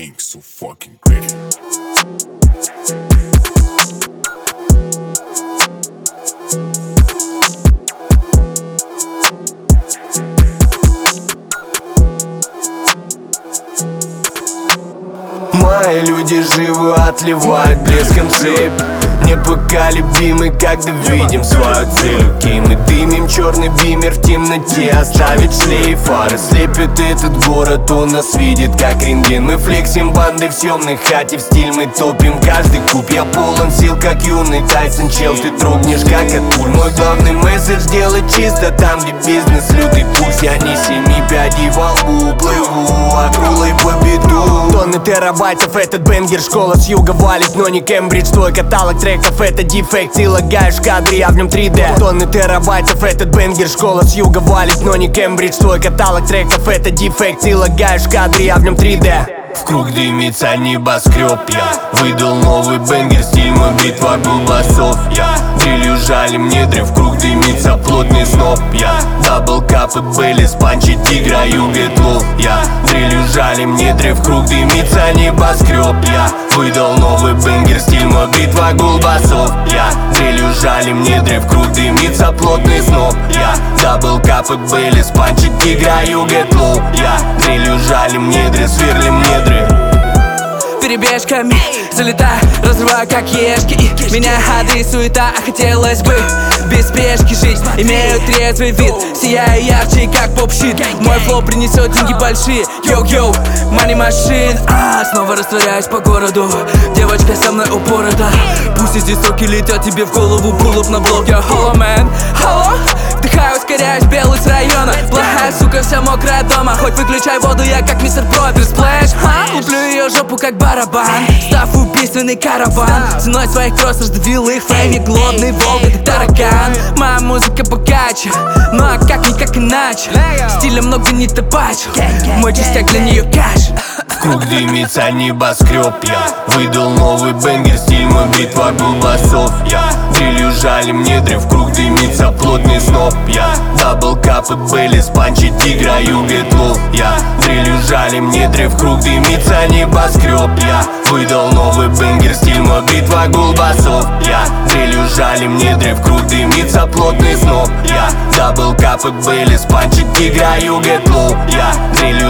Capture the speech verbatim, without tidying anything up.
playing so fucking great. Мои люди живы, отливают блеском цепь. Не пока любимый, когда видим свою цель. Окей, мы дымим, черный бимер в темноте оставит шлейф. Фары слепят этот город, он нас видит как рентген. Мы флексим банды в съемной хате, в стиль мы топим каждый куб. Я полон сил, как юный Тайсон, чел, ты трогнешь как от пуль. Мой главный месседж — делать чисто там, где бизнес лютый пульс. Я не семи пядей во лбу, плыву акулой по беду. Тонны терабайтов, этот бенгер, школа с юга валит, но не Кембридж. Твой каталог треков — это дефект, ты лагаешь в кадре, я в нем три дэ. Тонны терабайтов, этот бенгер, школа с юга валит, но не Кембридж. Твой каталог треков — это дефект, ты лагаешь в кадре, я в нем три дэ. В круг дымится небоскреб, я выдал новый бенгер, стиль мой, битва голубасов. Я дрелью жалим недри, в круг дымится плотный сноп. Я дабл кап и Бейлис, панчи тигра, you get low. Я дрелью жалим недри, в круг дымится небоскреб. Я выдал новый бенгер, стиль мой, битва голубасов. Я дрелью жалим недри, в круг дымится плотный сноп. Я дабл кап и Бейлис, панчи тигра, you get low. Я дрелью жалим недри, сверлим недри. Перебежками залетаю, разрываю как ешки. И меня ходы и суета, а хотелось бы без спешки жить. Имею трезвый вид, сияю ярче, как поп-щит. Мой флоу принесет деньги большие, йоу-йоу, money machine. А, снова растворяюсь по городу, девочка со мной упорота. Пусть эти строки летят тебе в голову, pull up на блок, я hello man, hello. Вдыхаю, ускоряюсь, белый с района. Плохая сука, вся мокрая дома. Хоть выключай воду, я как мистер Пропер. Сплэш, луплю ее жопу как барабан. Став убийственный караван. Ценой своих кросс раздавил их фрейме. Голодный волк, это таракан. Моя музыка богаче, ну а как никак иначе. Стиля много не табачу, мой частяк для нее кэш. В круг дымится небоскреб, я выдал новый бенгер, стиль мой, битва голубасов. Я дрелью жалим недри, в круг дымится плотный сноп. Я дабл кап и Бейлис, панчи тигра, you get low. Я дрелью жалим недри, в круг дымится небоскреб. Я выдал новый бенгер, стиль мой, битва голубасов. Я дрелью жалим недри, в круг дымится плотный сноп. Я дабл кап и Бейлис, панчи тигра, you get low. Я дрелью